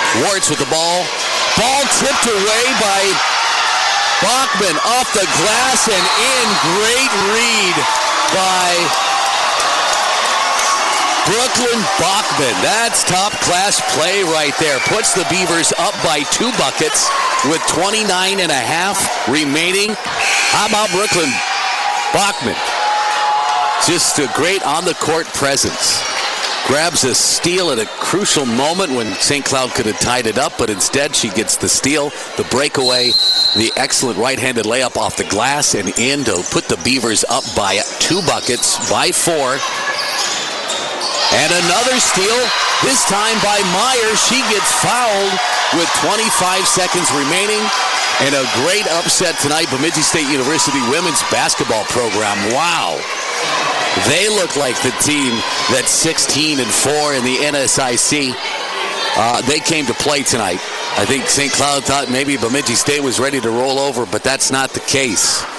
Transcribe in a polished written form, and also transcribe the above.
Wards with the ball. Ball tipped away by Bachman off the glass and in. Great read by Brooklyn Bachman. That's top-class play right there. Puts the Beavers up by 2 buckets with 29 and a half remaining. How about Brooklyn Bachman? Just a great on-the-court presence. Grabs a steal at a crucial moment when St. Cloud could have tied it up, but instead she gets the steal, the breakaway, the excellent right-handed layup off the glass and in to put the Beavers up by 2 buckets, by 4. And another steal, this time by Meyer. She gets fouled with 25 seconds remaining. And a great upset tonight, Bemidji State University women's basketball program. Wow. They look like the team that's 16-4 in the NSIC. They came to play tonight. I think St. Cloud thought maybe Bemidji State was ready to roll over, but that's not the case.